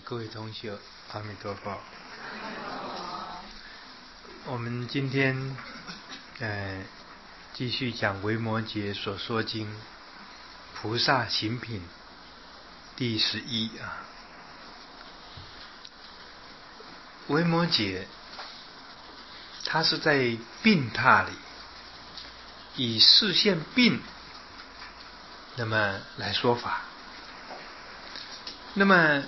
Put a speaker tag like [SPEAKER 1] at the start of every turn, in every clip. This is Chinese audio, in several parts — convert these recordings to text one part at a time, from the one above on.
[SPEAKER 1] 各位同学，阿弥陀佛。我们今天继续讲维摩诘所说经菩萨行品第11啊。维摩诘他是在病榻里以示现病那么来说法，那么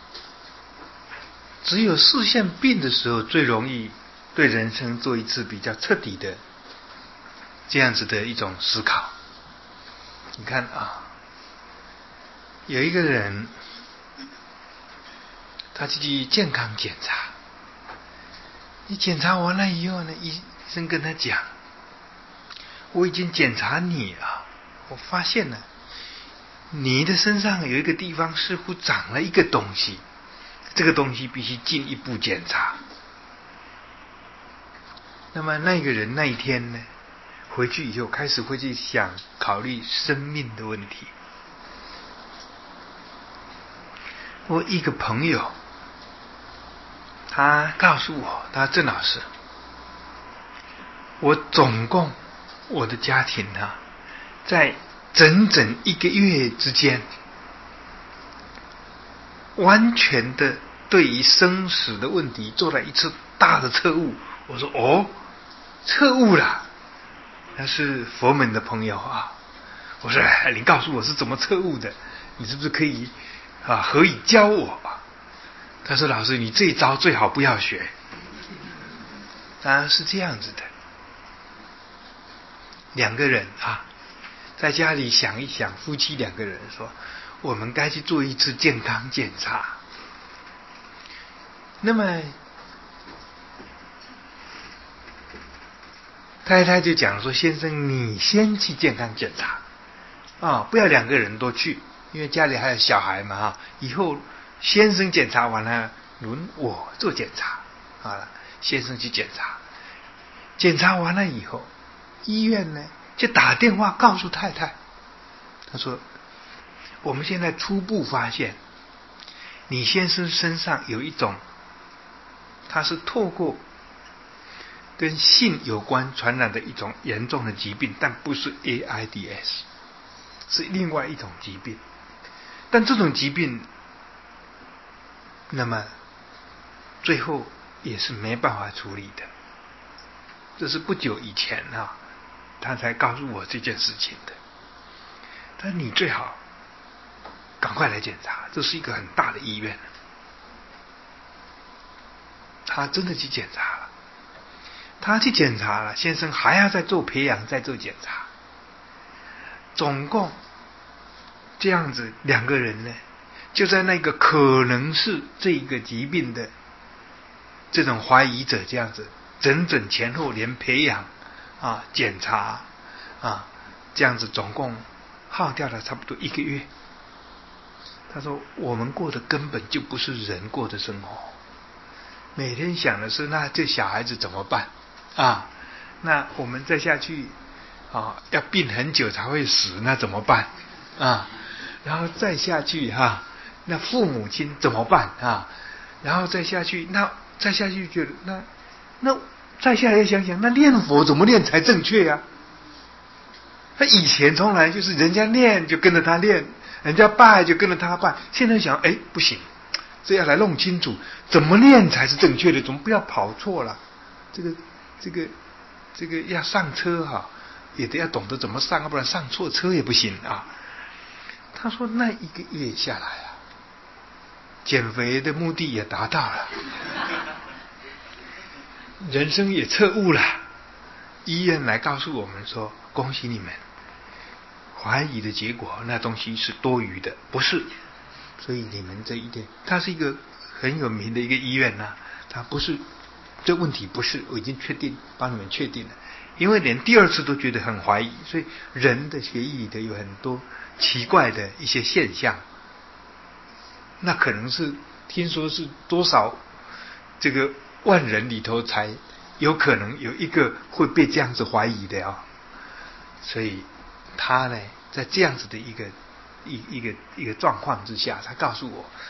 [SPEAKER 1] 只有示现病的时候最容易对人生做一次比较彻底的这样子的一种思考。你看啊，有一个人他去健康检查，你检查完了以后呢，医生跟他讲，我已经检查你啊，我发现了你的身上有一个地方似乎长了一个东西，这个东西必须进一步检查。那么那个人那一天呢，回去以后开始会去考虑生命的问题。我一个朋友他告诉我，他郑老师，我总共我的家庭啊，在整整1个月之间完全的对于生死的问题做了一次大的彻悟。我说哦，彻悟了，他是佛门的朋友啊。我说你告诉我是怎么彻悟的，你是不是可以何以教我？他说老师，你这一招最好不要学。当然是这样子的，两个人啊，在家里想一想，夫妻2个人说，我们该去做一次健康检查。那么太太就讲说，先生你先去健康检查不要2个人都去，因为家里还有小孩嘛以后先生检查完了轮我做检查。好了，先生去检查，检查完了以后，医院呢就打电话告诉太太，他说我们现在初步发现你先生身上有一种，他是透过跟性有关传染的一种严重的疾病，但不是 AIDS， 是另外一种疾病。但这种疾病那么最后也是没办法处理的。这是不久以前他才告诉我这件事情的。但你最好赶快来检查，这是一个很大的医院。他真的去检查了，他去检查了，先生还要再做培养，再做检查，总共这样子2个人呢，就在那个可能是这个疾病的这种怀疑者这样子，整整前后连培养检查这样子总共耗掉了差不多1个月。他说我们过的根本就不是人过的生活，每天想的是那这小孩子怎么办那我们再下去要病很久才会死，那怎么办然后再下去那父母亲怎么办然后再下去，那再下去觉得那再下来想想，那念佛怎么念才正确呀？他以前从来就是人家念就跟着他念，人家拜就跟着他拜，现在想不行，这要来弄清楚怎么念才是正确的，怎么不要跑错了。这个要上车也得要懂得怎么上，要不然上错车也不行他说那1个月下来减肥的目的也达到了，人生也彻悟了。医院来告诉我们说，恭喜你们，怀疑的结果那东西是多余的，不是。所以你们这一点，它是一个很有名的一个医院它不是，这问题不是，我已经确定，帮你们确定了。因为连第2次都觉得很怀疑，所以人的血液里的有很多奇怪的一些现象，那可能是听说是多少这个万人里头才有可能有一个会被这样子怀疑的所以他呢，在这样子的一个状况之下，他告诉我，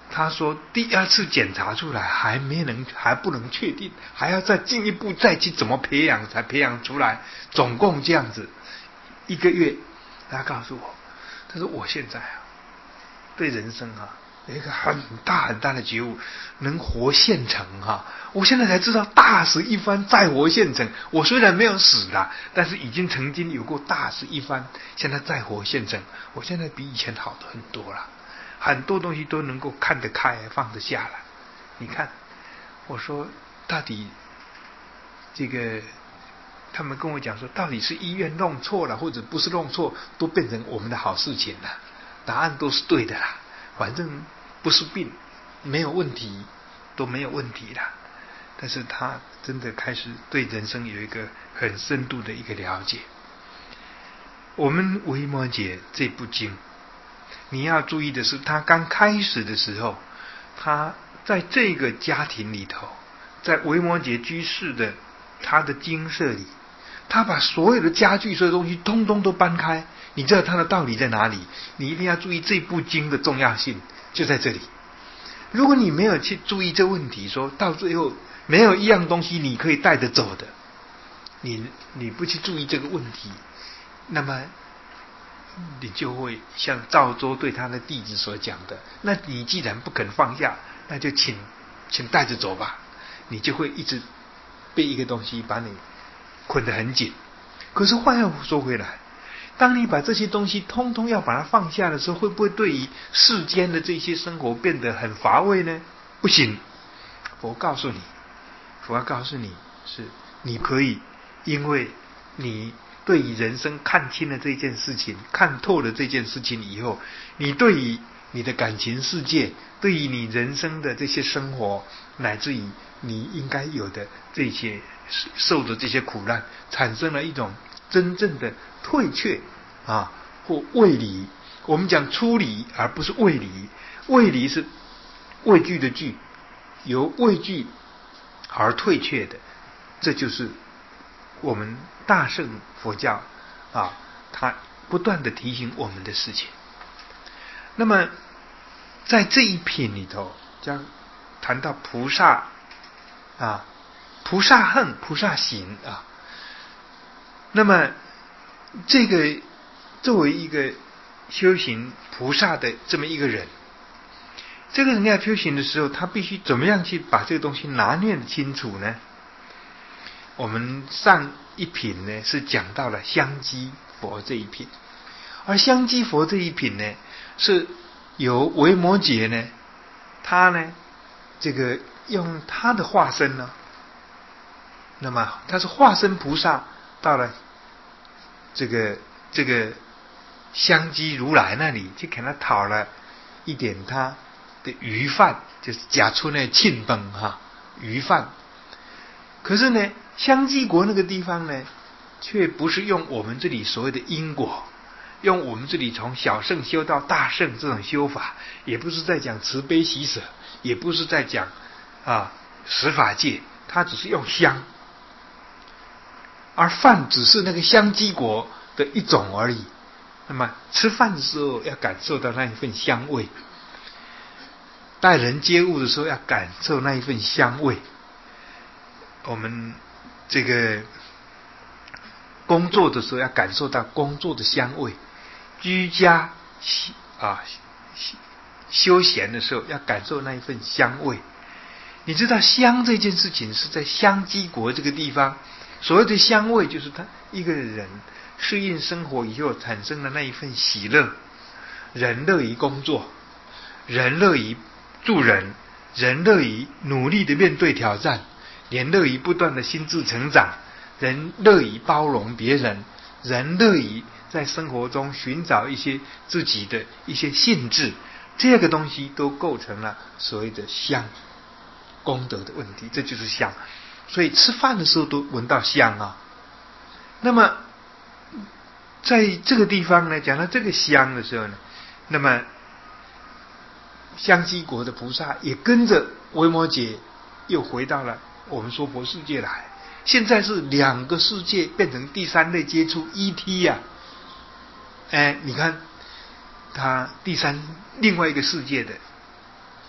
[SPEAKER 1] 他说第二次检查出来还不能确定，还要再进一步再去怎么培养才培养出来，总共这样子1个月。他告诉我，他说我现在对人生有一个很大很大的觉悟，能活现成我现在才知道大死一番再活现成。我虽然没有死了，但是已经曾经有过大死一番，现在再活现成，我现在比以前好的很多了，很多东西都能够看得开放得下了。你看，我说到底这个他们跟我讲说，到底是医院弄错了或者不是弄错，都变成我们的好事情了，答案都是对的啦，反正不是病，没有问题，都没有问题啦。但是他真的开始对人生有一个很深度的一个了解。我们维摩诘这部经，你要注意的是，他刚开始的时候，他在这个家庭里头，在维摩诘居士的他的精舍里，他把所有的家具、所有东西通通都搬开。你知道他的道理在哪里？你一定要注意这部经的重要性，就在这里。如果你没有去注意这问题，说到最后没有一样东西你可以带着走的，你不去注意这个问题，那么你就会像赵州对他的弟子所讲的，那你既然不肯放下，那就请带着走吧。你就会一直被一个东西把你捆得很紧。可是话又说回来，当你把这些东西通通要把它放下的时候，会不会对于世间的这些生活变得很乏味呢？不行。佛告诉你是你可以，因为你对于人生看清了这件事情，看透了这件事情以后，你对于你的感情世界，对于你人生的这些生活，乃至于你应该有的这些受的这些苦难，产生了一种真正的退却或畏离。我们讲出离而不是畏离，畏离是畏惧的惧，由畏惧而退却的，这就是我们大乘佛教它不断的提醒我们的事情。那么在这一品里头，将谈到菩萨菩萨行、菩萨行那么这个作为一个修行菩萨的这么一个人，这个人要修行的时候，他必须怎么样去把这个东西拿捏得清楚呢？我们上一品呢是讲到了香积佛这一品，而香积佛这一品呢，是由维摩诘呢，他呢这个用他的化身呢，那么他是化身菩萨到了这个香积如来那里，去给他讨了一点他的余饭，就是假出那庆崩余饭。可是呢，香积国那个地方呢，却不是用我们这里所谓的因果，用我们这里从小圣修到大圣这种修法，也不是在讲慈悲喜舍，也不是在讲十法界，它只是用香，而饭只是那个香积国的一种而已。那么吃饭的时候要感受到那一份香味，待人接物的时候要感受那一份香味，我们这个工作的时候要感受到工作的香味，居家休闲的时候要感受那一份香味。你知道香这件事情是在香积国这个地方，所谓的香味就是他一个人适应生活以后产生的那一份喜乐，人乐于工作，人乐于助人，人乐于努力的面对挑战，人乐于不断的心智成长，人乐于包容别人，人乐于在生活中寻找一些自己的一些性质，这个东西都构成了所谓的香功德的问题，这就是香。所以吃饭的时候都闻到香那么在这个地方呢，讲到这个香的时候呢，那么香积国的菩萨也跟着维摩诘又回到了我们娑婆世界来。现在是两个世界变成第三类接触 ET 你看他另外一个世界的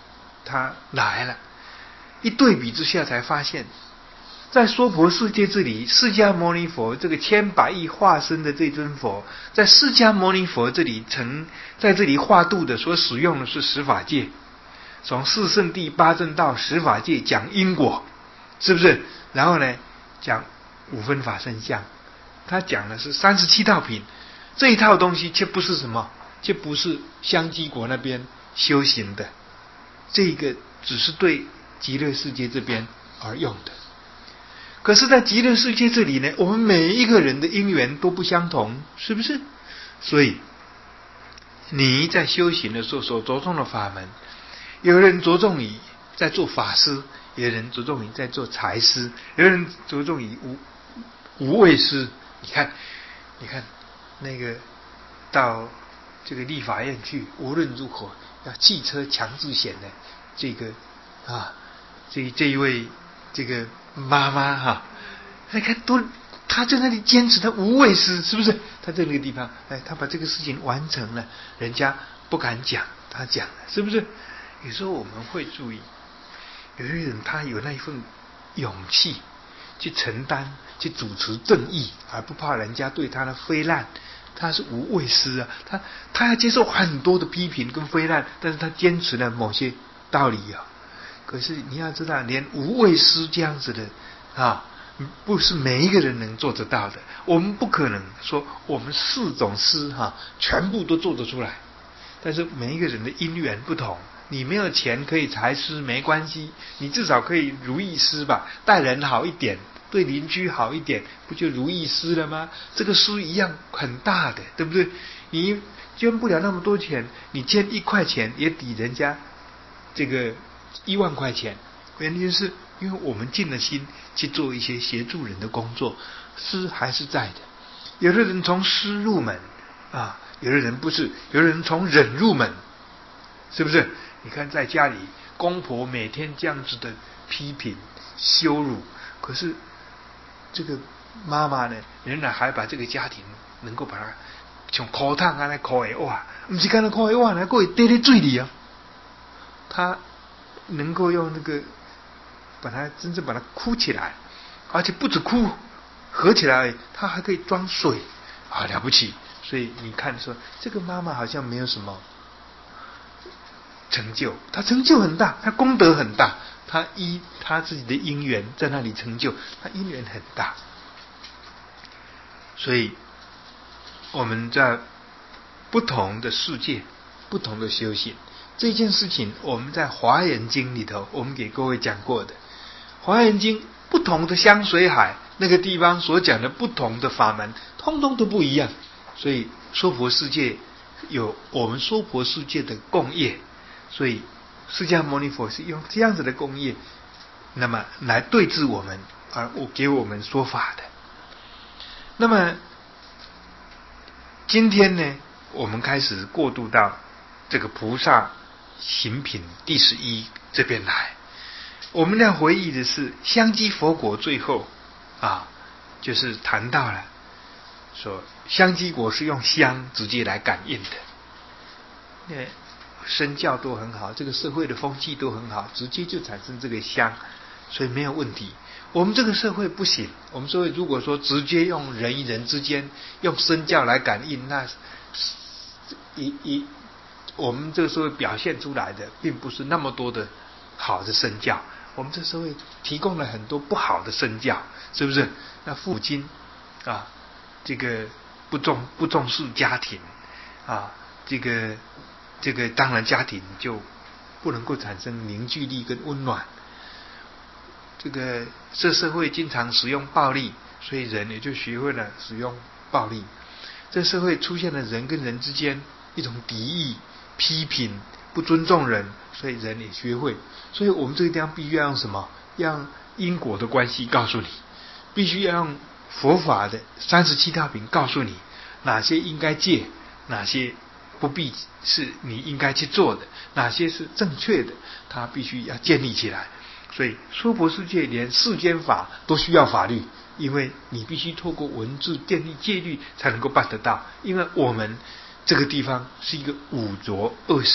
[SPEAKER 1] 他来了，一对比之下才发现，在娑婆世界这里，释迦牟尼佛这个千百亿化身的这尊佛，在释迦牟尼佛这里在这里化度的所使用的是十法界，从四圣谛八正道十法界讲因果，是不是？然后呢，讲五分法身相，他讲的是37道品，这一套东西却不是什么，却不是香积国那边修行的，这个只是对极乐世界这边而用的。可是在极乐世界这里呢，我们每一个人的因缘都不相同，是不是？所以你在修行的时候所着重的法门，有人着重于在做法师，有人着重于在做财师，有人着重于无畏师。你看那个到这个立法院去，无论如何要汽车强制险的这个这一位这个妈妈哈，你看他在那里坚持他无畏师，是不是？他在那个地方，他把这个事情完成了，人家不敢讲，他讲了，是不是？有时候我们会注意，有些人他有那一份勇气去承担，去主持正义，而不怕人家对他的非难，他是无畏师啊。他要接受很多的批评跟非难，但是他坚持了某些道理啊。可是你要知道，连无畏师这样子的不是每一个人能做得到的。我们不可能说我们4种师全部都做得出来，但是每一个人的因缘不同。你没有钱可以财师没关系，你至少可以如意师吧，待人好一点，对邻居好一点，不就如意师了吗？这个师一样很大的，对不对？你捐不了那么多钱，你捐1块钱也抵人家这个1万块钱。原因是因为我们尽了心去做一些协助人的工作，师还是在的。有的人从师入门有的人不是，有的人从忍入门，是不是？你看在家里公婆每天这样子的批评羞辱，可是这个妈妈呢，仍然还把这个家庭能够把它像烤烫来烤的哇，不是干那烤的哇，还可以滴在水里啊。他能够用那个把它真正把它箍起来，而且不止箍，合起来它还可以装水了不起。所以你看说这个妈妈好像没有什么成就，他成就很大，他功德很大，他依他自己的因缘在那里成就，他因缘很大。所以我们在不同的世界不同的修行，这件事情我们在华严经里头我们给各位讲过的。华严经不同的香水海那个地方所讲的不同的法门通通都不一样，所以娑婆世界有我们娑婆世界的共业，所以释迦牟尼佛是用这样子的共业那么来对治我们，而给我们说法的。那么今天呢，我们开始过渡到这个菩萨行品第11这边来。我们要回忆的是香积佛国最后就是谈到了说香积国是用香直接来感应的，身教都很好，这个社会的风气都很好，直接就产生这个香，所以没有问题。我们这个社会不行，我们社会如果说直接用人与人之间用身教来感应，那我们这个社会表现出来的并不是那么多的好的身教，我们这个社会提供了很多不好的身教，是不是？那父母亲这个不重视家庭这个当然家庭就不能够产生凝聚力跟温暖。这社会经常使用暴力，所以人也就学会了使用暴力。这社会出现了人跟人之间一种敌意、批评、不尊重人，所以人也学会。所以我们这个地方必须要用什么？要用因果的关系告诉你，必须要用佛法的37道品告诉你哪些应该戒，哪些不必是你应该去做的，哪些是正确的，它必须要建立起来。所以娑婆世界连世间法都需要法律，因为你必须透过文字建立戒律才能够办得到。因为我们这个地方是一个五浊恶世，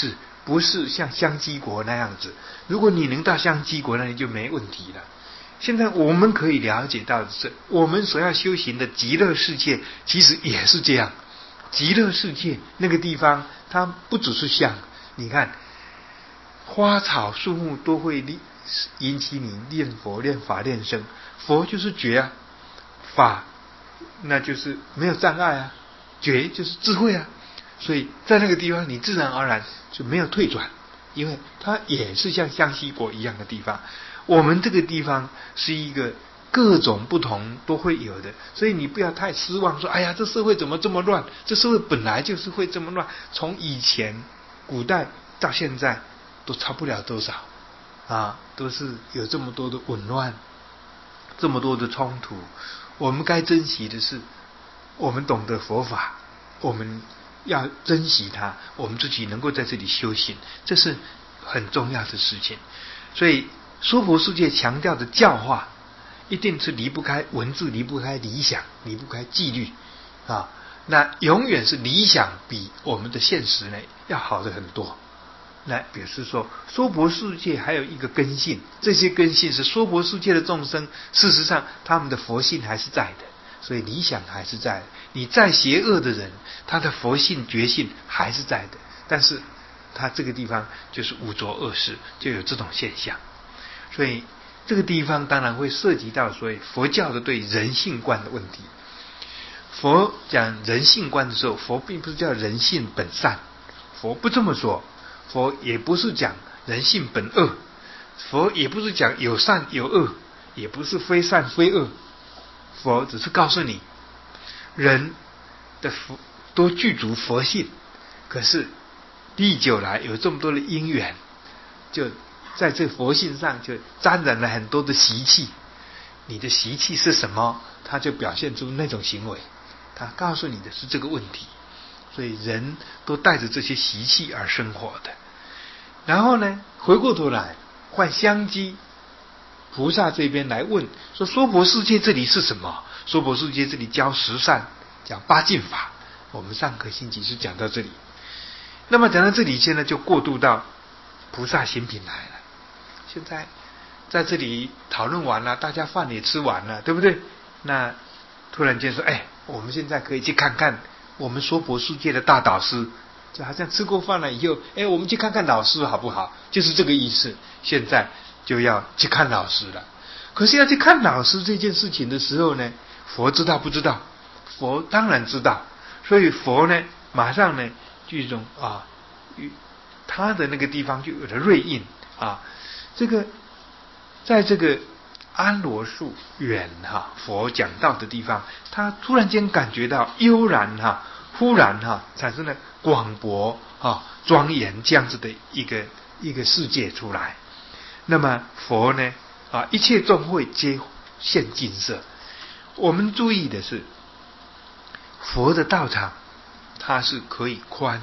[SPEAKER 1] 不是像香积国那样子。如果你能到香积国，那你就没问题了。现在我们可以了解到的是，我们所要修行的极乐世界，其实也是这样。极乐世界那个地方，它不只是相，你看，花草树木都会引起你念佛、念法、念僧。佛就是觉啊，法那就是没有障碍啊，觉就是智慧啊。所以在那个地方，你自然而然就没有退转，因为它也是像香积国一样的地方。我们这个地方是一个各种不同都会有的，所以你不要太失望，说哎呀，这社会怎么这么乱？这社会本来就是会这么乱，从以前古代到现在都差不了多少啊，都是有这么多的紊乱，这么多的冲突。我们该珍惜的是，我们懂得佛法，我们要珍惜它，我们自己能够在这里修行，这是很重要的事情。所以娑婆世界强调的教化，一定是离不开文字，离不开理想，离不开纪律啊。那永远是理想比我们的现实呢要好的很多。那表示说，娑婆世界还有一个根性，这些根性是娑婆世界的众生，事实上他们的佛性还是在的，所以理想还是在的。你再邪恶的人，他的佛性觉性还是在的，但是他这个地方就是五浊恶世，就有这种现象。所以这个地方当然会涉及到所谓佛教的对人性观的问题。佛讲人性观的时候，佛并不是叫人性本善，佛不这么说。佛也不是讲人性本恶，佛也不是讲有善有恶，也不是非善非恶。佛只是告诉你，人的佛都具足佛性，可是历久来有这么多的因缘，就在这佛性上就沾染了很多的习气。你的习气是什么，它就表现出那种行为，它告诉你的是这个问题。所以人都带着这些习气而生活的。然后呢，回过头来换香积菩萨这边来问说，娑婆世界这里是什么？娑婆世界这里教十善，讲八敬法。我们上个星期是讲到这里。那么讲到这里，现在就过渡到菩萨行品来了。现在在这里讨论完了，大家饭也吃完了，对不对？那突然间说，哎，我们现在可以去看看我们娑婆世界的大导师，就好像吃过饭了以后，哎，我们去看看老师好不好？就是这个意思。现在就要去看老师了。可是要去看老师这件事情的时候呢，佛知道不知道？佛当然知道。所以佛呢，马上呢，就一种他的那个地方就有了瑞印啊。这个在这个安罗树远佛讲道的地方，他突然间感觉到悠然忽然产生了广博庄严这样子的一个世界出来。那么佛呢一切众会皆现净色。我们注意的是，佛的道场它是可以宽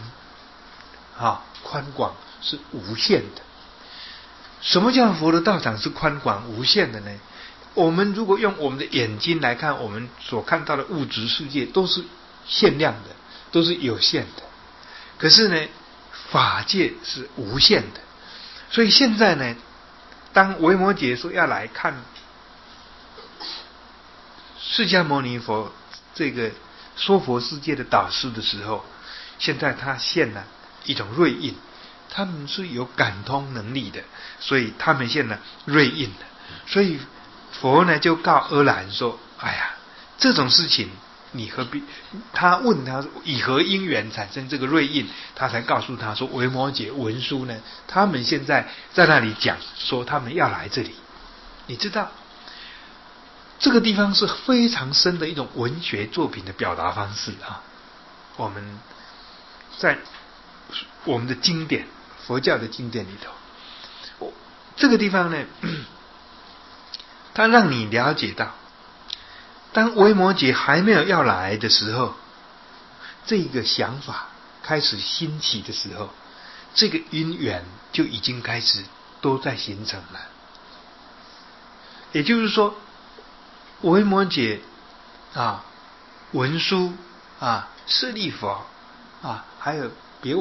[SPEAKER 1] 广，是无限的。什么叫佛的道场是宽广无限的呢？我们如果用我们的眼睛来看，我们所看到的物质世界都是限量的，都是有限的。可是呢，法界是无限的。所以现在呢，当维摩诘说要来看释迦牟尼佛这个娑婆世界的导师的时候，现在他现了一种瑞印，他们是有感通能力的，所以他们现了瑞印的。所以佛呢就告阿难说，哎呀，这种事情你何必？他问他以何因缘产生这个瑞印，他才告诉他说，维摩诘文殊呢，他们现在在那里讲说他们要来这里。你知道这个地方是非常深的一种文学作品的表达方式我们在我们的经典，佛教的经典里头，这个地方呢，它让你了解到，当维摩诘还没有要来的时候，这个想法开始兴起的时候，这个因缘就已经开始都在形成了。也就是说，维摩诘文殊舍利佛还有别忘了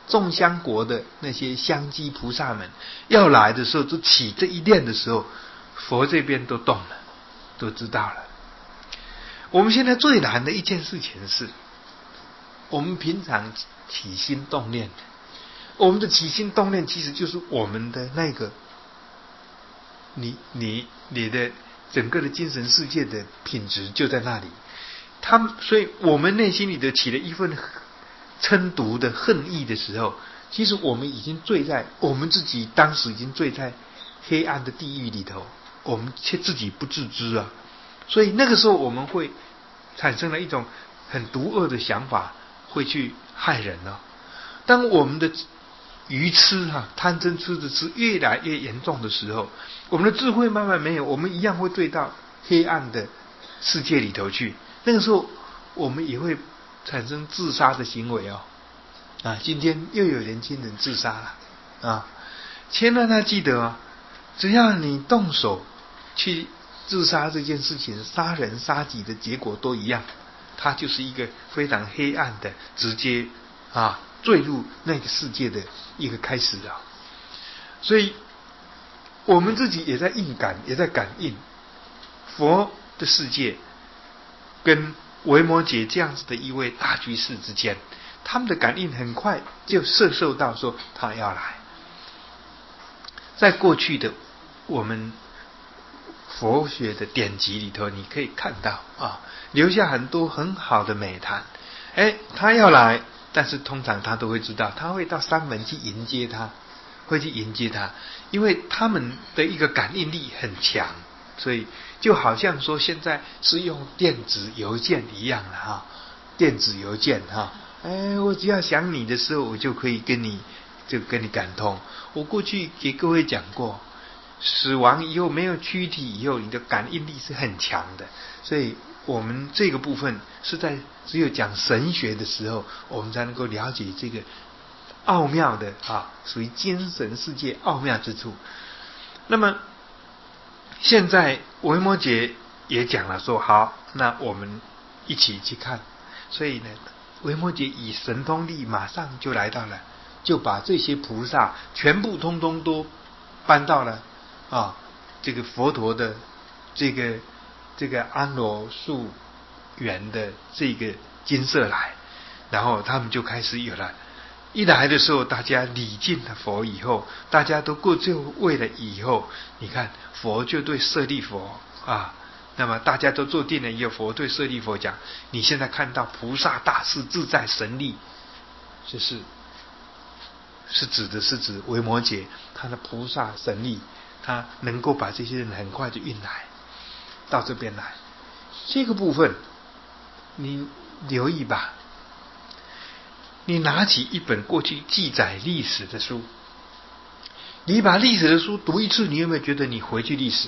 [SPEAKER 1] 众香国的那些香积菩萨们要来的时候，就起这一念的时候，佛这边都动了，都知道了。我们现在最难的一件事情是，我们平常起心动念，我们的起心动念其实就是我们的那个，你的整个的精神世界的品质就在那里。所以我们内心里的起了一份嗔毒的恨意的时候，其实我们已经醉在我们自己当时已经醉在黑暗的地狱里头，我们却自己不自知啊。所以那个时候我们会产生了一种很毒恶的想法，会去害人啊。当我们的愚痴贪嗔痴的痴越来越严重的时候，我们的智慧慢慢没有，我们一样会坠到黑暗的世界里头去。那个时候我们也会产生自杀的行为今天又有年轻人自杀了千万要记得只要你动手去自杀这件事情，杀人杀己的结果都一样，它就是一个非常黑暗的直接坠入那个世界的一个开始所以我们自己也在也在感应佛的世界跟维摩诘这样子的一位大居士之间，他们的感应很快就摄受到说他要来。在过去的我们佛学的典籍里头，你可以看到留下很多很好的美谈。他要来，但是通常他都会知道，他会到山门去迎接他，因为他们的一个感应力很强，所以就好像说现在是用电子邮件一样的电子邮件我只要想你的时候，我就可以跟你感通。我过去给各位讲过，死亡以后没有躯体以后，你的感应力是很强的。所以我们这个部分是在只有讲神学的时候，我们才能够了解这个奥妙的属于精神世界奥妙之处。那么现在维摩诘也讲了说，好，那我们一起去看。所以呢，维摩诘以神通力马上就来到了，就把这些菩萨全部通通都搬到了这个佛陀的这个安罗树园的这个金色来，然后他们就开始有了。一来的时候，大家礼敬了佛以后，大家都各就位了以后，你看佛就对舍利佛那么大家都坐定了以后，佛对舍利佛讲：你现在看到菩萨大士自在神力，就是指维摩诘他的菩萨神力，他能够把这些人很快就运来到这边来。这个部分你留意吧，你拿起一本过去记载历史的书，你把历史的书读一次，你有没有觉得你回去历史？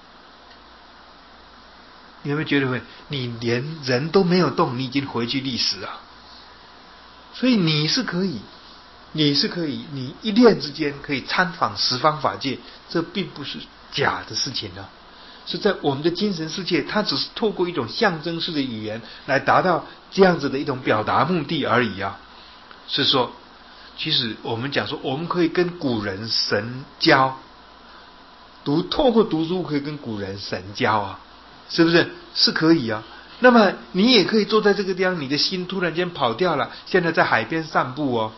[SPEAKER 1] 你有没有觉得你连人都没有动，你已经回去历史了？所以你是可以，你一念之间可以参访十方法界，这并不是假的事情是在我们的精神世界，它只是透过一种象征式的语言来达到这样子的一种表达目的而已是说，其实我们讲说，我们可以跟古人神交，透过读书可以跟古人神交是不是？是可以那么你也可以坐在这个地方，你的心突然间跑掉了，现在在海边散步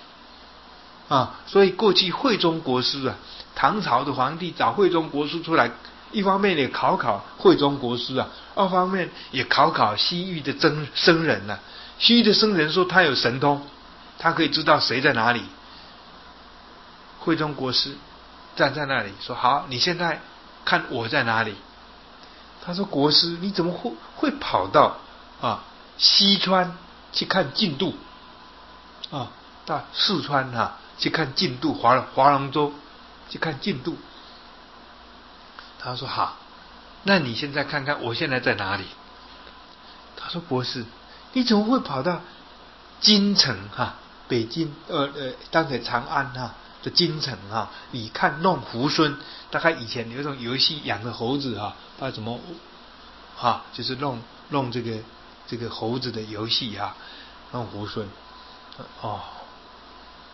[SPEAKER 1] 所以过去慧忠国师唐朝的皇帝找慧忠国师出来，一方面也考慧忠国师二方面也考西域的僧人西域的僧人说他有神通，他可以知道谁在哪里。慧忠国师站在那里说：好，你现在看我在哪里。他说：国师，你怎么会跑到西川去看净土到四川去看净土，划龙舟去看净土？他说：好，那你现在看看我现在在哪里？他说：国师，你怎么会跑到京城北京当时长安的京城你看弄猢狲，大概以前有一种游戏，养的猴子把怎么就是弄这个猴子的游戏弄猢狲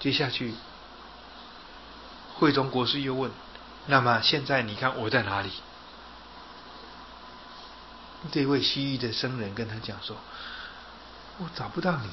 [SPEAKER 1] 接下去慧中国师又问：那么现在你看我在哪里？这位西域的僧人跟他讲说：我找不到你。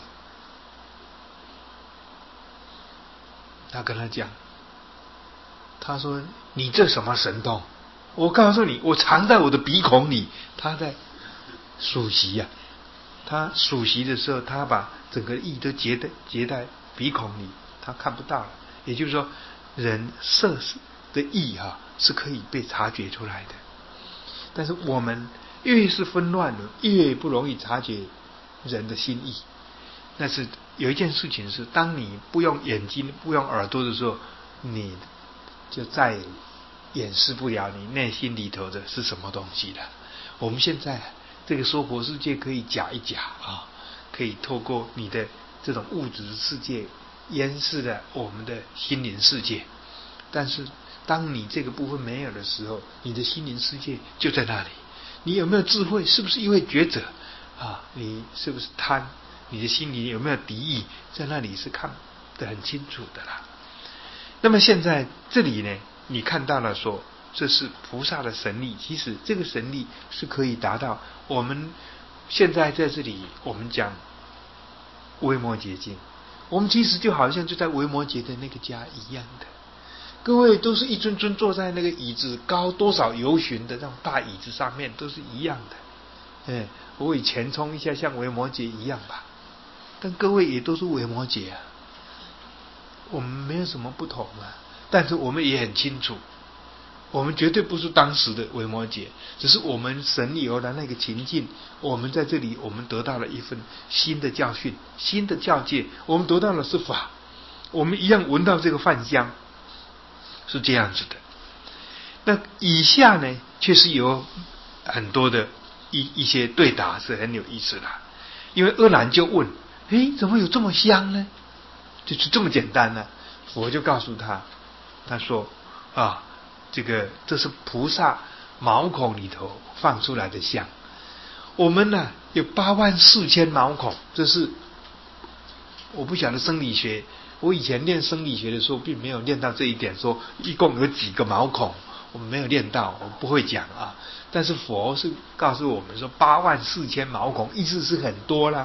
[SPEAKER 1] 他跟他讲，他说：你这什么神通？我告诉你，我藏在我的鼻孔里。他在数息呀，他数息的时候，他把整个意都结在鼻孔里，他看不到了。也就是说，人色的意是可以被察觉出来的。但是我们越是纷乱的，越不容易察觉人的心意。但是有一件事情是，当你不用眼睛、不用耳朵的时候，你就再也掩饰不了你内心里头的是什么东西了。我们现在这个娑婆世界可以假一假可以透过你的这种物质世界掩饰了我们的心灵世界。但是当你这个部分没有的时候，你的心灵世界就在那里。你有没有智慧？是不是一位觉者你是不是贪？你的心里有没有敌意？在那里是看得很清楚的啦。那么现在这里呢，你看到了说这是菩萨的神力，其实这个神力是可以达到我们现在在这里我们讲维摩诘经，我们其实就好像就在维摩诘的那个家一样的。各位都是一尊尊坐在那个椅子高多少由旬的那种大椅子上面，都是一样的。我以前冲一下像维摩诘一样吧，但各位也都是维摩诘我们没有什么不同但是我们也很清楚，我们绝对不是当时的维摩诘，只是我们神力而来那个情境，我们在这里我们得到了一份新的教训、新的教诫，我们得到了是法，我们一样闻到这个饭香，是这样子的。那以下呢，确实有很多的一些对答是很有意思的。因为阿难就问：怎么有这么香呢？就是这么简单呢。佛就告诉他，他说这是菩萨毛孔里头放出来的香。我们呢有84000毛孔，这是我不晓得生理学，我以前练生理学的时候并没有练到这一点，说一共有几个毛孔，我们没有练到，我不会讲但是佛是告诉我们说84000毛孔，意思是很多啦。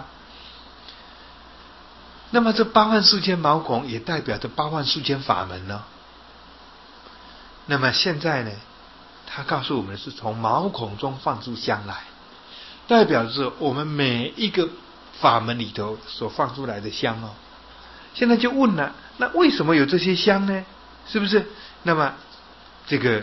[SPEAKER 1] 那么这84000毛孔也代表着84000法门呢。那么现在呢，他告诉我们是从毛孔中放出香来，代表着我们每一个法门里头所放出来的香现在就问了，那为什么有这些香呢？是不是？那么这个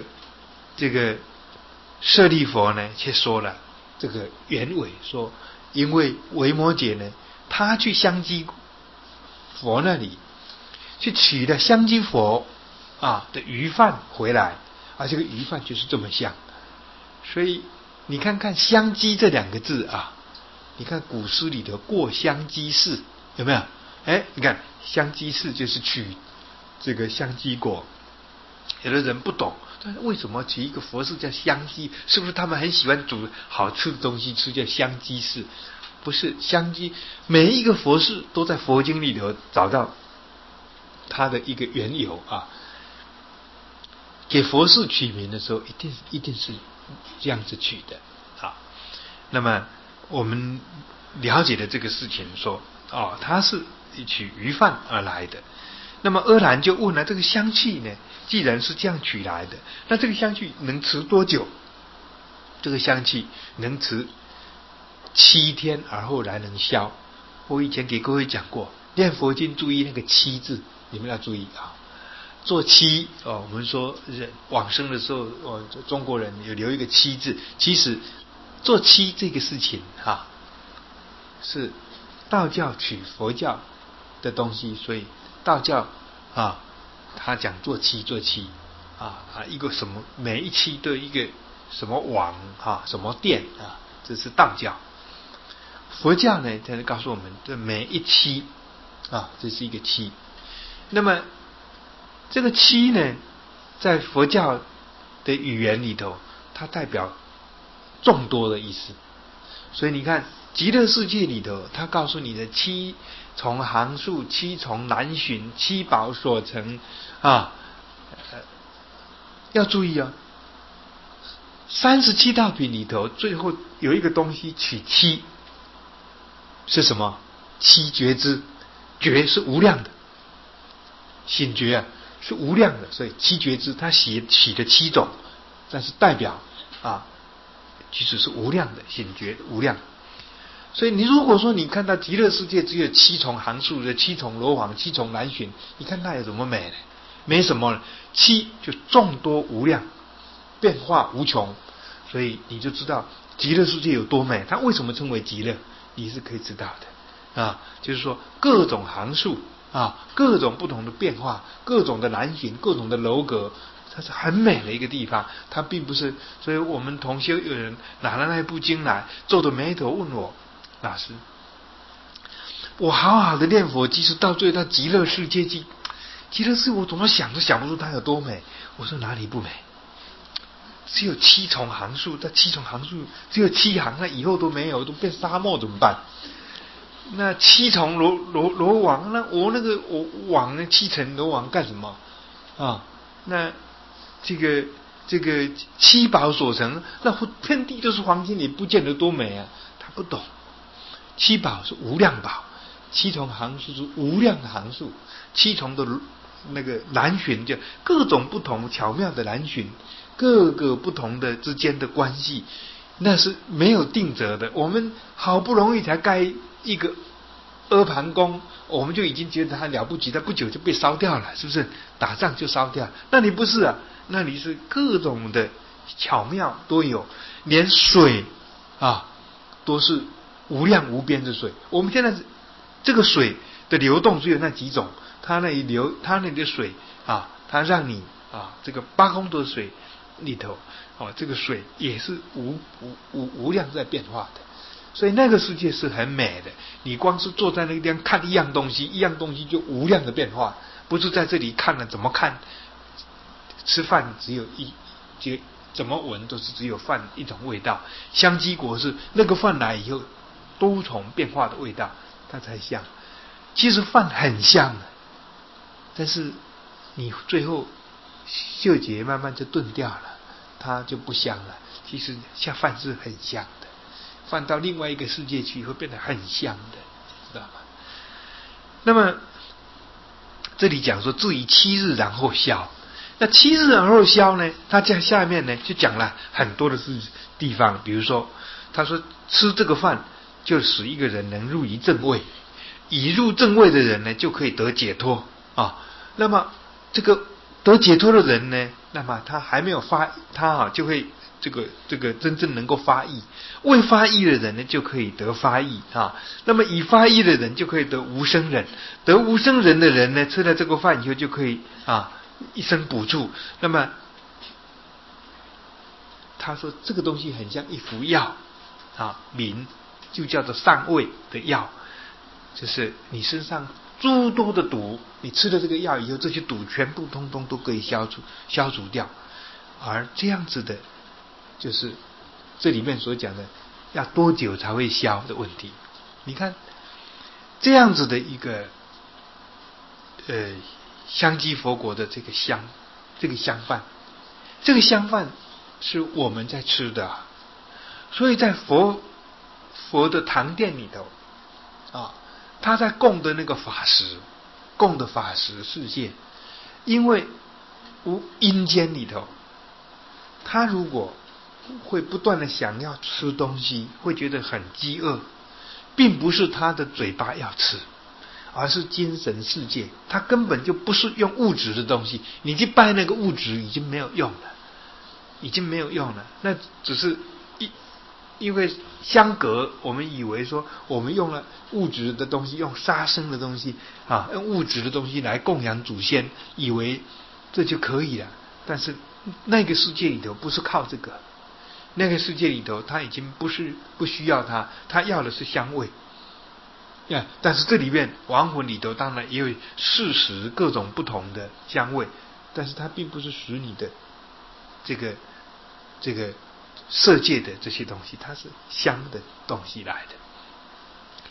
[SPEAKER 1] 舍利佛呢，却说了这个原委，说因为维摩诘呢，他去香积佛那里去取了香积佛的鱼饭回来，这个鱼饭就是这么香。所以你看看香积这2个字你看古诗里头过香积寺有没有？你看香积寺就是取这个香积果。有的人不懂，但是为什么取一个佛寺叫香积？是不是他们很喜欢煮好吃的东西吃，叫香积寺？不是，香积每一个佛寺都在佛经里头找到它的一个缘由给佛寺取名的时候，一定是这样子取的那么我们了解的这个事情说它是取鱼饭而来的。那么阿难就问了，这个香气呢，既然是这样取来的，那这个香气能持多久？这个香气能持7天而后来能消。我以前给各位讲过，念佛经注意那个7字，你们要注意做7我们说人往生的时候中国人有留一个7字，其实做7这个事情是道教取佛教的东西，所以道教他讲做7一个什么，每一期都有一个什么王什么殿这是道教。佛教呢，它告诉我们的每一期这是一个期。那么这个期呢，在佛教的语言里头，它代表众多的意思。所以你看极乐世界里头，它告诉你的7 重行数，七重难寻，七宝所成啊。要注意啊，37道品里头，最后有一个东西取七，是什么？七觉支，觉是无量的，醒觉啊是无量的，所以七觉支它起的七种，但是代表啊，其实是无量的醒觉无量。所以你如果说你看到极乐世界只有七重行数的七重罗网七重难寻，你看那有什么美呢？没什么，七就众多无量，变化无穷，所以你就知道极乐世界有多美。它为什么称为极乐？你是可以知道的啊，就是说各种行数啊，各种不同的变化，各种的难寻，各种的楼阁，它是很美的一个地方。它并不是，所以我们同修有人拿了那部经来，皱着眉头问我。老师，我好好的念佛，即使到最后到极乐世界去，极乐世界我怎么想都想不出它有多美。我说哪里不美？只有七重行数，这七重行数只有七行，那以后都没有，都变沙漠怎么办？那七重罗网，那我网那七层罗网干什么啊？那这个七宝所成，那遍地都是黄金，你不见得多美啊。他不懂。七宝是无量宝，七重行数是无量的行数，七重的那个难寻，就各种不同巧妙的难寻，各个不同的之间的关系，那是没有定则的。我们好不容易才盖一个阿房宫，我们就已经觉得它了不起，它不久就被烧掉了，是不是？打仗就烧掉，那里不是啊？那里是各种的巧妙都有，连水啊都是无量无边的水。我们现在这个水的流动只有那几种，它那里的水啊，它让你啊，这个八功德水里头这个水也是无量在变化的。所以那个世界是很美的。你光是坐在那个地方看一样东西就无量的变化，不是在这里看了怎么看？吃饭就怎么闻都是只有饭一种味道。香积国是那个饭来以后多重变化的味道，它才香。其实饭很香，但是你最后嗅觉慢慢就钝掉了，它就不香了。其实下饭是很香的，饭到另外一个世界去会变得很香的，知道吗？那么这里讲说至于7日然后消，那7日然后消呢，他在下面呢就讲了很多的地方，比如说他说吃这个饭就使一个人能入于正位，已入正位的人呢就可以得解脱啊。那么这个得解脱的人呢，那么他还没有发，他就会这个真正能够发意。未发意的人呢就可以得发意啊。那么已发意的人就可以得无生忍，得无生忍的人呢，吃了这个饭以后就可以一生补助。那么他说这个东西很像一副药名就叫做上位的药，就是你身上诸多的毒，你吃了这个药以后，这些毒全部通通都可以消除掉。而这样子的就是这里面所讲的要多久才会消的问题。你看这样子的一个香积佛国的这个香饭，这个香饭是我们在吃的所以在佛的堂殿里头他在供的那个法食，供的法食世界，因为阴间里头，他如果会不断的想要吃东西，会觉得很饥饿，并不是他的嘴巴要吃，而是精神世界，他根本就不是用物质的东西，你去拜那个物质已经没有用了，那只是因为相隔，我们以为说我们用了物质的东西，用杀生的东西用物质的东西来供养祖先，以为这就可以了。但是那个世界里头不是靠这个，那个世界里头他已经不需要他要的是香味。但是这里面亡魂里头当然也有事实各种不同的香味，但是它并不是使你的这个色界的这些东西，它是香的东西来的。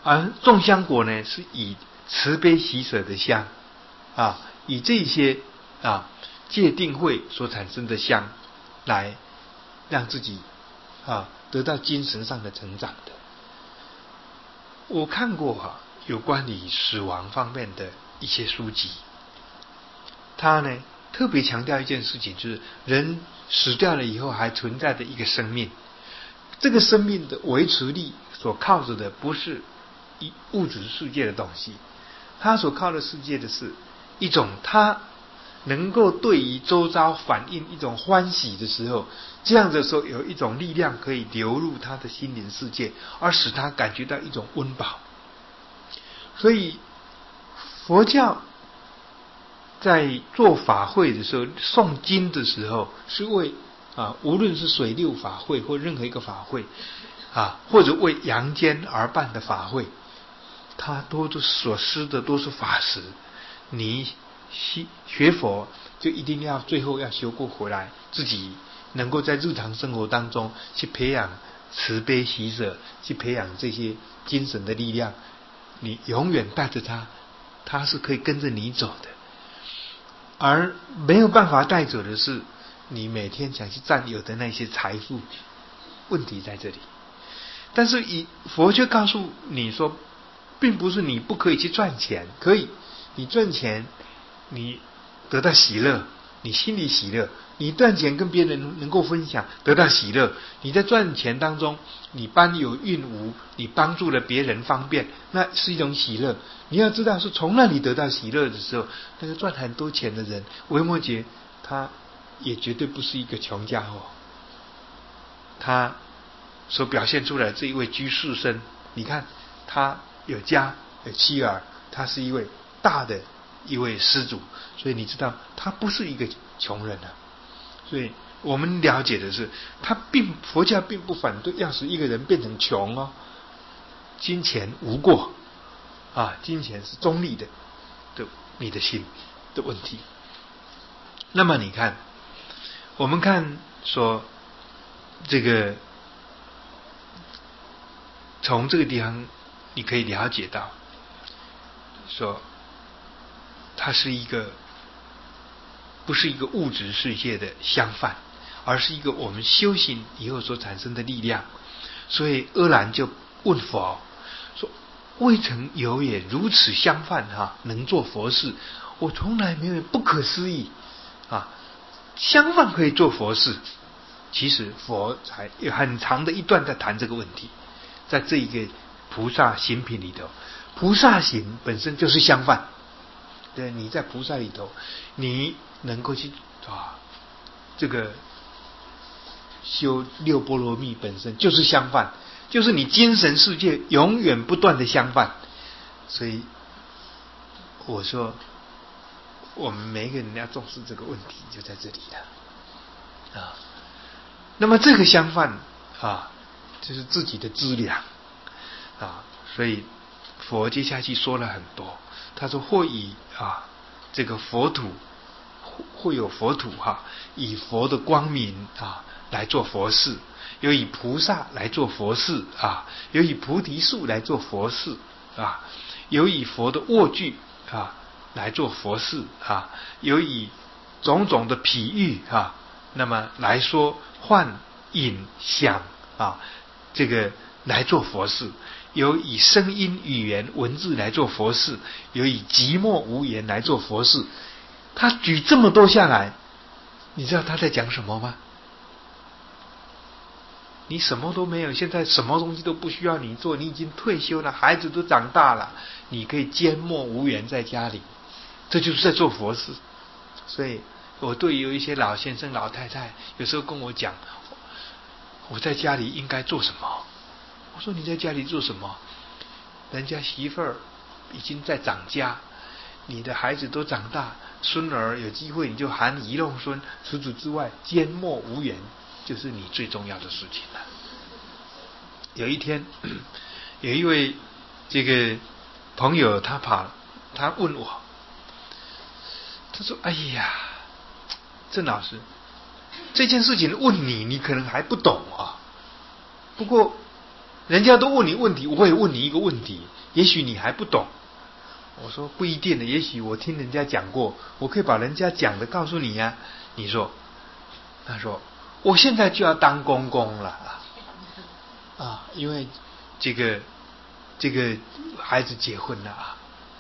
[SPEAKER 1] 而种香果呢，是以慈悲喜舍的香啊，以这些戒定慧所产生的香，来让自己得到精神上的成长的。我看过有关于死亡方面的一些书籍，他呢特别强调一件事情，就是人死掉了以后还存在的一个生命，这个生命的维持力所靠着的不是物质世界的东西，他所靠的世界的是一种他能够对于周遭反映一种欢喜的时候，这样的时候有一种力量可以流入他的心灵世界，而使他感觉到一种温饱。所以佛教在做法会的时候，诵经的时候，是为无论是水六法会或任何一个法会或者为阳间而办的法会，它所施的都是法食。你学佛就一定要最后要修过回来，自己能够在日常生活当中去培养慈悲喜舍，去培养这些精神的力量，你永远带着他是可以跟着你走的。而没有办法带走的是你每天想去占有的那些财富，问题在这里。但是佛却告诉你说，并不是你不可以去赚钱，可以，你赚钱，你得到喜乐，你心里喜乐，你赚钱跟别人能够分享，得到喜乐，你在赚钱当中，你般有运无，你帮助了别人方便，那是一种喜乐。你要知道，是从那里得到喜乐的时候，那个赚很多钱的人，维摩诘他也绝对不是一个穷家伙，他所表现出来的这一位居士生，你看他有家有妻儿，他是一位大的一位施主，所以你知道他不是一个穷人所以我们了解的是，佛教并不反对要使一个人变成穷金钱无过金钱是中立的你的心的问题。那么你看，我们看说这个从这个地方你可以了解到，说它是不是一个物质世界的相犯，而是一个我们修行以后所产生的力量。所以阿难就问佛说，未曾有也如此相犯能做佛事，我从来没有，不可思议相犯可以做佛事。其实佛才有很长的一段在谈这个问题，在这一个菩萨行品里头，菩萨行本身就是相犯。对，你在菩萨里头，你能够去这个修六波罗蜜本身就是相犯，就是你精神世界永远不断的相犯。所以我说，我们每一个人要重视这个问题，就在这里了那么这个相犯就是自己的资粮所以佛接下去说了很多，他说或以这个佛土，会有佛土以佛的光明来做佛事，有以菩萨来做佛事有以菩提树来做佛事有以佛的卧具来做佛事有以种种的譬喻那么来说幻影想这个来做佛事，有以声音语言文字来做佛事，有以寂寞无言来做佛事。他举这么多下来，你知道他在讲什么吗？你什么都没有，现在什么东西都不需要你做，你已经退休了，孩子都长大了，你可以缄默无言在家里，这就是在做佛事。所以我对有一些老先生老太太有时候跟我讲，我在家里应该做什么。我说你在家里做什么？人家媳妇儿已经在长家，你的孩子都长大，孙儿有机会你就含饴弄孙，除此之外缄默无言就是你最重要的事情了。有一天有一位这个朋友他问我，他说哎呀郑老师，这件事情问你可能还不懂不过人家都问你问题，我也问你一个问题，也许你还不懂。我说不一定的，也许我听人家讲过，我可以把人家讲的告诉你呀。你说，他说我现在就要当公公了啊，因为这个孩子结婚了啊，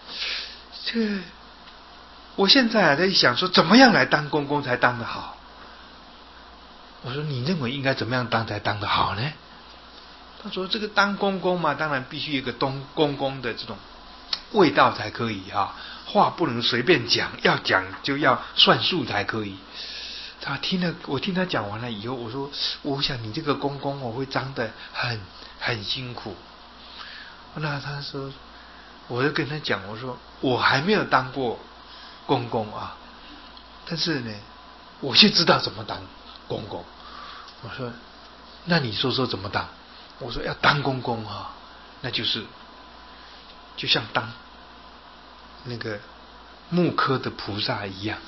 [SPEAKER 1] 我现在在想说，怎么样来当公公才当得好？我说你认为应该怎么样当才当得好呢？他说这个当公公嘛，当然必须有一个公公的这种味道才可以啊，话不能随便讲，要讲就要算数才可以。我听他讲完了以后，我说我想你这个公公我会当得很辛苦。那他说，我就跟他讲，我说我还没有当过公公啊，但是呢，我就知道怎么当公公。我说，那你说说怎么当？我说要当公公啊，那就是就像当那个木刻的菩萨一样，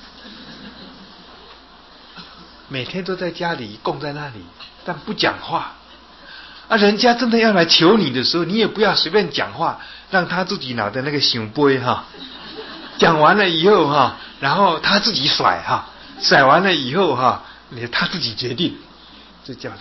[SPEAKER 1] 每天都在家里供在那里，但不讲话。啊，人家真的要来求你的时候，你也不要随便讲话，让他自己拿的那个想杯哈，讲完了以后哈，然后他自己甩哈，甩完了以后哈，他自己决定，这叫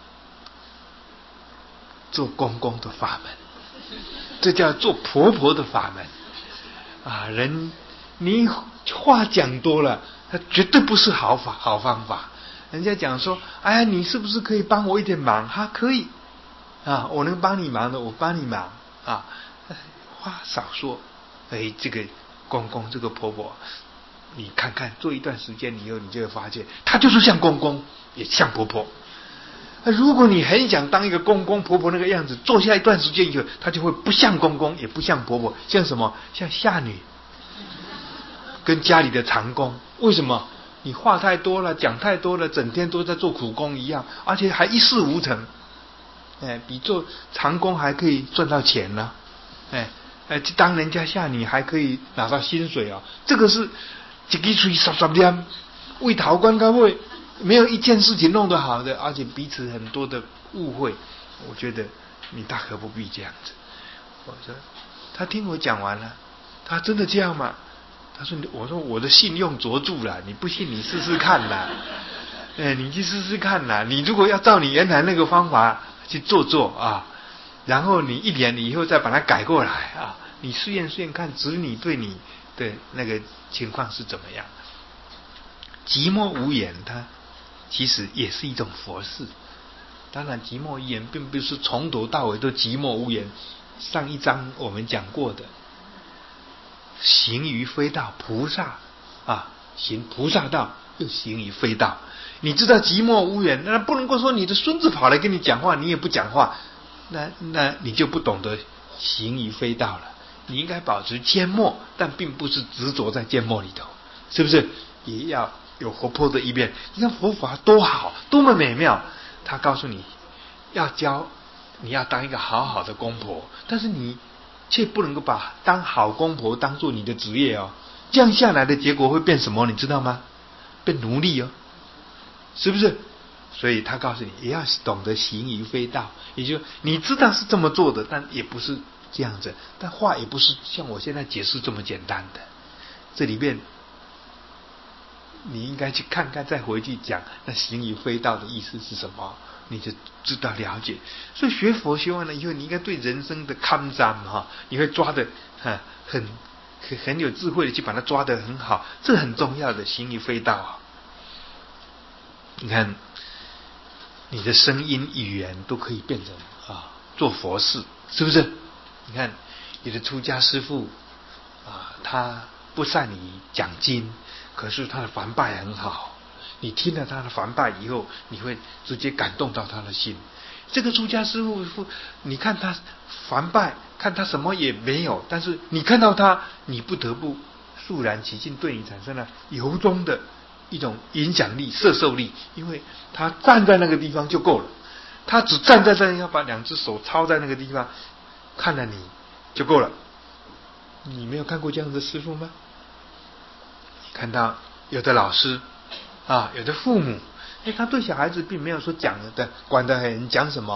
[SPEAKER 1] 做公公的法门，这叫做婆婆的法门啊！你话讲多了，他绝对不是好方法。人家讲说，哎呀，你是不是可以帮我一点忙？哈，可以啊，我能帮你忙的，我帮你忙啊。话少说，这个公公这个婆婆，你看看做一段时间以后，你就会发现，她就是像公公，也像婆婆。如果你很想当一个公公婆婆那个样子，做下一段时间以后，她就会不像公公，也不像婆婆，像什么？像下女，跟家里的长工。为什么？你话太多了，讲太多了，整天都在做苦工一样，而且还一事无成。比做长工还可以赚到钱呢。当人家下女还可以拿到薪水啊。这个是一个嘴30年，为头关到尾，没有一件事情弄得好的，而且彼此很多的误会。我觉得你大可不必这样子。我说，他听我讲完了，他真的这样吗？他说，我说我的信用卓著了，你不信你试试看啦。你去试试看啦。你如果要照你原来那个方法去做啊，然后你1年以后再把它改过来啊，你试验看子女对你的那个情况是怎么样。寂寞无言，它其实也是一种佛事。当然寂寞无言并不是从头到尾都寂寞无言，上一章我们讲过的行于非道，菩萨啊，行菩萨道又行于非道。你知道寂寞无言，那不能够说你的孙子跑来跟你讲话，你也不讲话，那你就不懂得行于非道了。你应该保持缄默，但并不是执着在缄默里头，是不是？也要有活泼的一面。你看佛法多好，多么美妙！他告诉你你要当一个好好的公婆，但是你却不能够把当好公婆当做你的职业哦。这样下来的结果会变什么？你知道吗？变奴隶哦，是不是？所以他告诉你，也要懂得行于非道，也就是你知道是这么做的，但也不是这样子，但话也不是像我现在解释这么简单的。这里面你应该去看看，再回去讲那行于非道的意思是什么，你就知道了解。所以学佛学完了以后，你应该对人生的看瞻你会抓得很有智慧的去把它抓得很好，这很重要的行于非道啊。你看你的声音语言都可以变成做佛事，是不是？你看你的出家师父他不善于讲经，可是他的梵拜很好，你听了他的梵拜以后，你会直接感动到他的心。这个出家师父，你看他梵拜，看他什么也没有，但是你看到他，你不得不肃然起敬，对你产生了由衷的一种影响力、摄受力，因为他站在那个地方就够了，他只站在这里，要把2只手抄在那个地方，看了你就够了。你没有看过这样的师父吗？看到有的老师有的父母，他对小孩子并没有说讲的管得很，讲什么，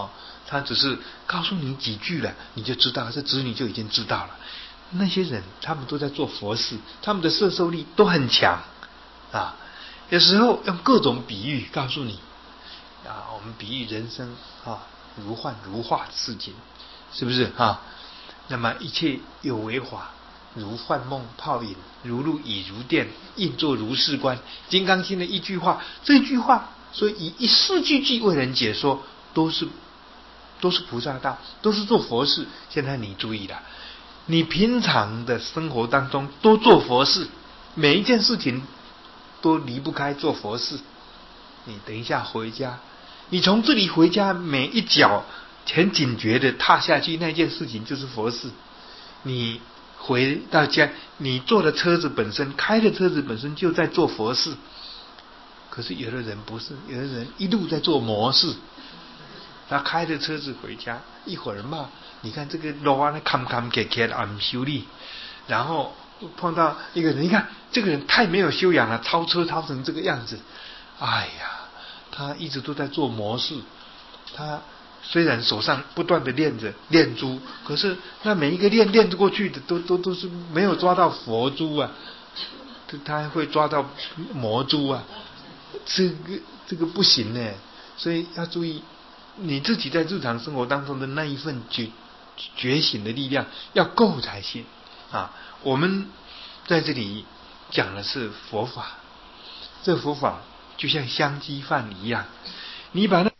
[SPEAKER 1] 他只是告诉你几句了，你就知道，这子女就已经知道了。那些人他们都在做佛事，他们的摄受力都很强啊。有时候用各种比喻告诉你啊，我们比喻人生啊如幻如化的事情，是不是啊？那么一切有为法，如幻梦泡影，如露亦如电，应作如是观。金刚经的一句话，这句话所以以四句句为人解说，都是菩萨道，都是做佛事。现在你注意了，你平常的生活当中都做佛事，每一件事情都离不开做佛事。你等一下回家，你从这里回家，每一脚很警觉的踏下去，那件事情就是佛事。你回到家，你坐的车子本身，开的车子本身就在做佛事。可是有的人不是，有的人一路在做魔事。他开着车子回家，一会儿骂，你看这个路啊，那坎坎坷坷的啊，不修理。然后碰到一个人，你看这个人太没有修养了，超车超成这个样子。哎呀，他一直都在做魔事。他虽然手上不断的练珠，可是那每一个练过去的都是没有抓到佛珠啊，他会抓到魔珠啊，这个不行呢。所以要注意你自己在日常生活当中的那一份觉醒的力量要够才行啊。我们在这里讲的是佛法，这佛法就像香鸡饭一样，你把那